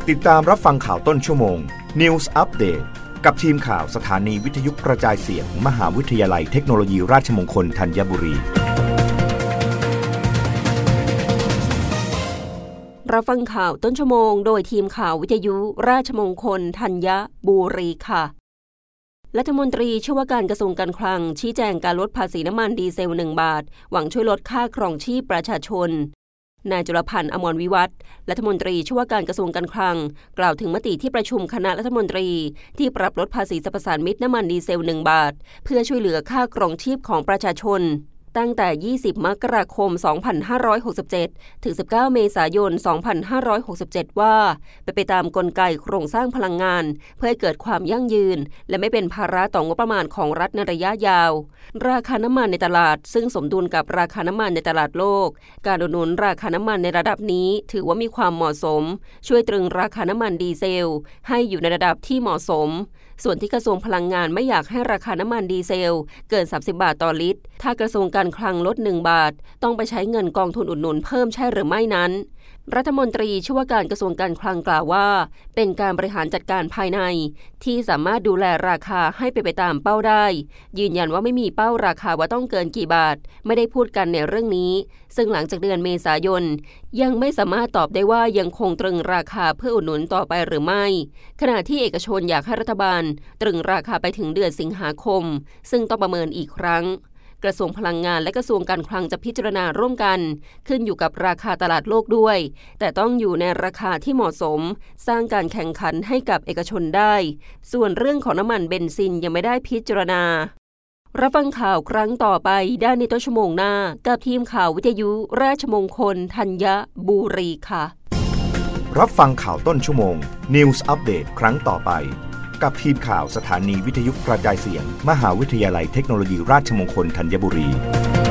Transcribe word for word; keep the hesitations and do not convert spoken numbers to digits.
ติดตามรับฟังข่าวต้นชั่วโมง News Update กับทีมข่าวสถานีวิทยุกระจายเสียง มหาวิทยาลัยเทคโนโลยีราชมงคลธัญบุรีรับฟังข่าวต้นชั่วโมงโดยทีมข่าววิทยุราชมงคลธัญบุรีค่ะรัฐมนตรีช่วยว่าการกระทรวงการคลังชี้แจงการลดภาษีน้ำมันดีเซลหนึ่งบาทหวังช่วยลดค่าครองชีพประชาชนนายจุลพันธ์อมรวิวัฒน์รัฐมนตรีช่วยว่าการกระทรวงการคลังกล่าวถึงมติที่ประชุมคณะรัฐมนตรีที่ปรับลดภาษีสรรพสานมิตน้ำมันดีเซลหนึ่งบาทเพื่อช่วยเหลือค่าครองชีพของประชาชนตั้งแต่ยี่สิบมกราคมสองพันห้าร้อยหกสิบเจ็ดถึงสิบเก้าเมษายนสองพันห้าร้อยหกสิบเจ็ดว่าไปไปตามกลไกโครงสร้างพลังงานเพื่อให้เกิดความยั่งยืนและไม่เป็นภาระต่องบประมาณของรัฐในระยะยาวราคาน้ำมันในตลาดซึ่งสมดุลกับราคาน้ำมันในตลาดโลกการอุดหนุนราคาน้ำมันในระดับนี้ถือว่ามีความเหมาะสมช่วยตรึงราคาน้ำมันดีเซลให้อยู่ในระดับที่เหมาะสมส่วนที่กระทรวงพลังงานไม่อยากให้ราคาน้ำมันดีเซลเกินสามสิบบาทต่อลิตรถ้ากระทรวงการคลังลดหนึ่งบาทต้องไปใช้เงินกองทุนอุดหนุนเพิ่มใช่หรือไม่นั้นรัฐมนตรีช่วยว่าการกระทรวงการคลังกล่าวว่าเป็นการบริหารจัดการภายในที่สามารถดูแลราคาให้ไปไปตามเป้าได้ยืนยันว่าไม่มีเป้าราคาว่าต้องเกินกี่บาทไม่ได้พูดกันในเรื่องนี้ซึ่งหลังจากเดือนเมษายนยังไม่สามารถตอบได้ว่ายังคงตรึงราคาเพื่ออุดหนุนต่อไปหรือไม่ขณะที่เอกชนอยากให้รัฐบาลตรึงราคาไปถึงเดือนสิงหาคมซึ่งต้องประเมินอีกครั้งกระทรวงพลังงานและกระทรวงการคลังจะพิจารณาร่วมกันขึ้นอยู่กับราคาตลาดโลกด้วยแต่ต้องอยู่ในราคาที่เหมาะสมสร้างการแข่งขันให้กับเอกชนได้ส่วนเรื่องของน้ำมันเบนซินยังไม่ได้พิจารณารับฟังข่าวครั้งต่อไปได้ในต้นชั่วโมงหน้ากับทีมข่าววิทยุราชมงคลธัญบุรีค่ะรับฟังข่าวต้นชั่วโมง News Update ครั้งต่อไปกับทีมข่าวสถานีวิทยุกระจายเสียง มหาวิทยาลัยเทคโนโลยีราชมงคลธัญบุรี